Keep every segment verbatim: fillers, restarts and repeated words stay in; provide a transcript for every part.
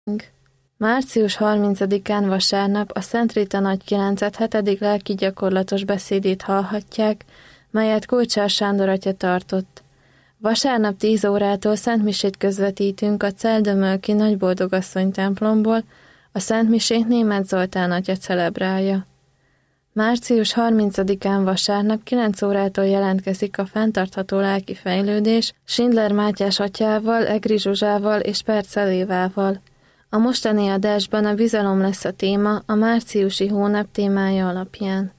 Március harmincadikán vasárnap a Szent Rita Nagy Kilencet hetedik lelki gyakorlatos beszédét hallhatják, melyet Kulcsár Sándor atya tartott. Vasárnap tíz órától szentmisét közvetítünk a Celdömölki Nagyboldogasszony templomból, a szentmisét Németh Zoltán atya celebrálja. Március harmincadikán vasárnap kilenc órától jelentkezik a fenntartható lelki fejlődés Schindler Mátyás atyával, Egri Zsuzsával és Percel Évával. A mostani adásban a bizalom lesz a téma a márciusi hónap témája alapján.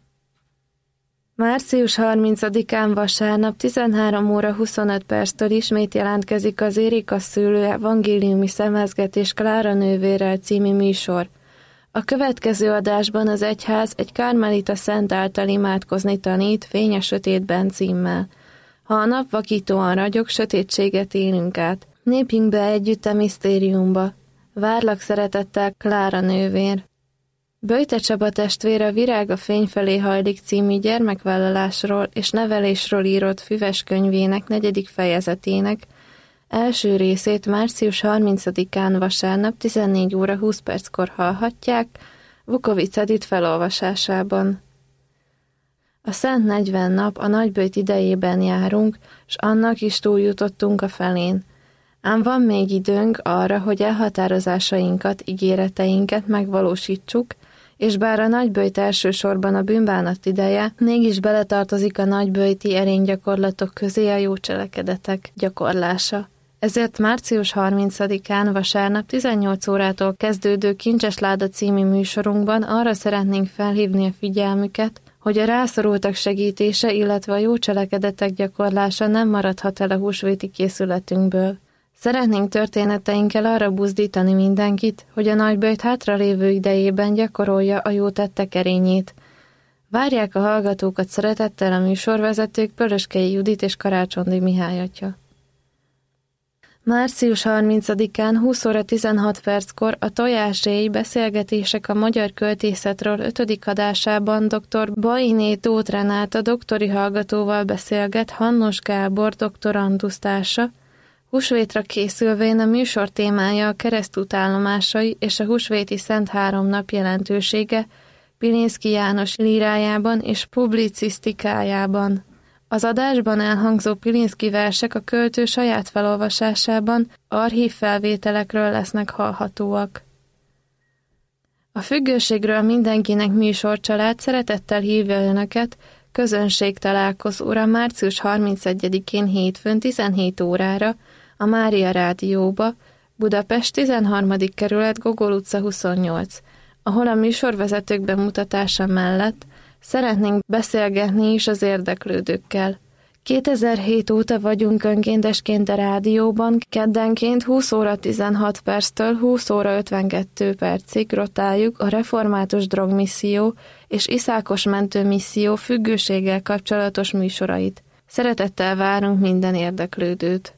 Március harmincadikán vasárnap tizenhárom óra huszonöt perctől ismét jelentkezik az Érika szülő evangéliumi szemezgetés Klára nővérrel című műsor. A következő adásban az egyház egy karmelita szent által imádkozni tanít Fényes-sötétben címmel. Ha a nap vakítóan ragyog, sötétséget élünk át. Lépjünk be együtt a misztériumba. Várlak szeretettel, Klára nővér. Böjte Csaba testvér a Virág a fény felé hajlik című gyermekvállalásról és nevelésről írott füves könyvének negyedik fejezetének első részét március harmincadikán vasárnap tizennégy óra húsz perckor hallhatják Vukovic Edith felolvasásában. A Szent negyven nap a nagyböjt idejében járunk, s annak is túljutottunk a felén. Ám van még időnk arra, hogy elhatározásainkat, ígéreteinket megvalósítsuk, és bár a nagyböjt elsősorban a bűnbánat ideje, mégis beletartozik a nagyböjti erénygyakorlatok közé a jó cselekedetek gyakorlása. Ezért március harmincadikán vasárnap tizennyolc órától kezdődő Kincses Láda című műsorunkban arra szeretnénk felhívni a figyelmüket, hogy a rászorultak segítése, illetve a jó cselekedetek gyakorlása nem maradhat el a húsvéti készületünkből. Szeretnénk történeteinkkel arra buzdítani mindenkit, hogy a nagyböjt hátralévő idejében gyakorolja a jó tettek erényét. Várják a hallgatókat szeretettel a műsorvezetők Pöröskei Judit és Karácsondi Mihály atya. Március harmincadikán húsz óra tizenhat perckor a Tojásréj beszélgetések a magyar költészetről ötödik adásában dr. Bainé Tóth Renáta doktori hallgatóval beszélget Hannos Gábor doktorandusz társa. Húsvétra készülvén a műsor témája a keresztút állomásai és a húsvéti Szent Három nap jelentősége Pilinszky János lírájában és publicisztikájában. Az adásban elhangzó Pilinszky versek a költő saját felolvasásában archív felvételekről lesznek hallhatóak. A Függőségről mindenkinek műsorcsalád szeretettel hívja Önöket közönségtalálkozóra március harmincegyedikén hétfőn tizenhét órára a Mária Rádióba, Budapest tizenharmadik kerület, Gogol utca huszonnyolc, ahol a műsorvezetők bemutatása mellett szeretnénk beszélgetni is az érdeklődőkkel. kétezer-hét óta vagyunk önkéntesként a rádióban, keddenként húsz óra tizenhat perctől húsz óra ötvenkettő percig rotáljuk a református drogmisszió és iszákos mentőmisszió függőséggel kapcsolatos műsorait. Szeretettel várunk minden érdeklődőt.